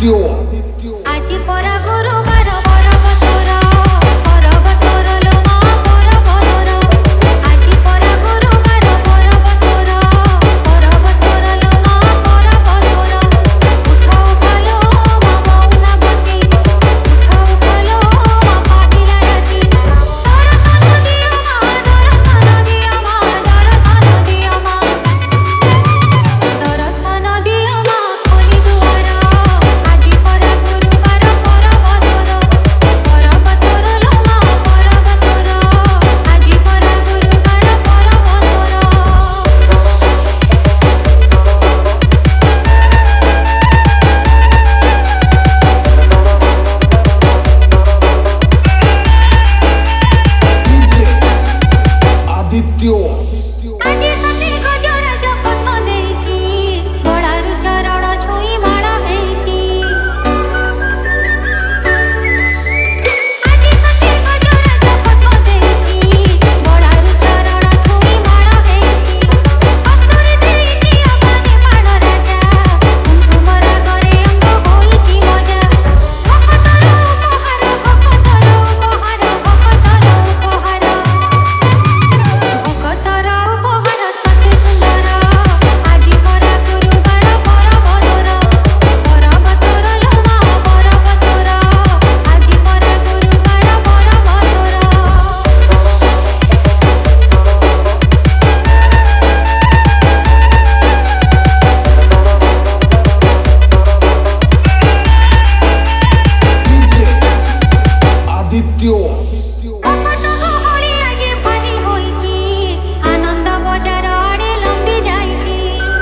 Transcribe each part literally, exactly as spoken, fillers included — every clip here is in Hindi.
आदित्य आजी परा गुरुवार परबतोर परबतोर लो मा परबतोर आजी परा गुरुवार परबतोर परबतोर लो मा परबतोर उठाओ भलो मा मौनावती उठाओ भलो मा पाहिला राती दर्शन दियो मा दर्शन दियो मा दर्शन दियो मा दर्शन दियो मा खोली दुआर आजी परा गुरुवार परबतोर परबतोर लो मा परबतोर आजी परा गुरुवार डीजे आदित्य आजी सती गजर जपत देइची गळारु चरण छुई माळा हेइची आजी सती गजर जपत देइची गळारु चरण छुई माळा हेइची अस्तुरी देइची अबानी पाण राजा तुमरा करे अंग होइची मजा भक्तर उपहार भक्तर उपहार भक्तर उपहार भक्तर उपहार तते सुंदर आजी परा गुरुवार परबतोर परबतोर लो मा परबतोर आजी परा गुरुवार डीजे आदित्य कपट गहଳି आजी भारी होइची आनंद बजार आड़े लंबी जाइची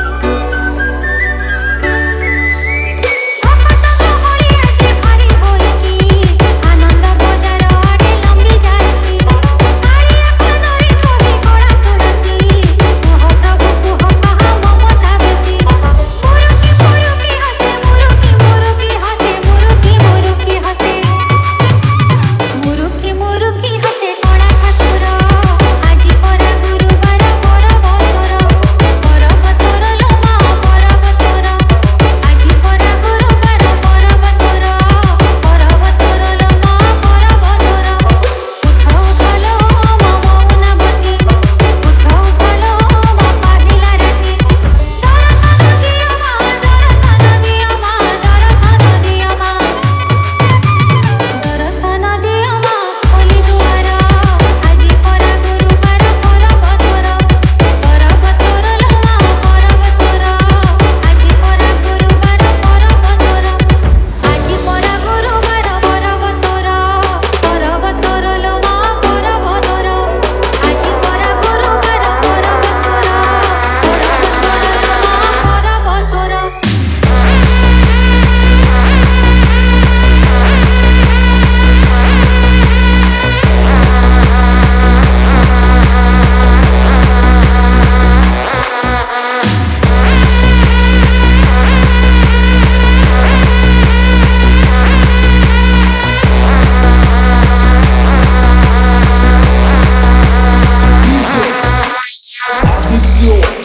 कपट गहଳି आजी भारी होइची आनंद बजार आड़े लंबी जाइची कालिया कनरी कहि कळा तुलसी ओह प्रभु कुह कहा ममता बेसी मुरुकी मुरुकी हसे मुरुकी मुरुकी हसे मुरुकी मुरुकी हसे मुरुकी मुरुकी हसे कणा ठाकुर आजी परा गुरुवार परबतोर परबतोर लो मा परबतोर आजी परा गुरुवार परबतोर परबतोर लो मा परबतोर उठाओ भलो मा मौनावती उठाओ भलो मा पाहिला राती दर्शन दियो मा दर्शन दियो मा दर्शन दियो मा दर्शन दियो मा खोली दुआर आजी परा गुरुवार परबतोर परबतोर लो मा परबतोर आजी परा गुरुवार परबतोर आजी परा गुरुवार परबतोर परबतोर लो मा परबतोर आजी परा गुरुवार परबतोर परबतोर लो मा डीजे आदित्य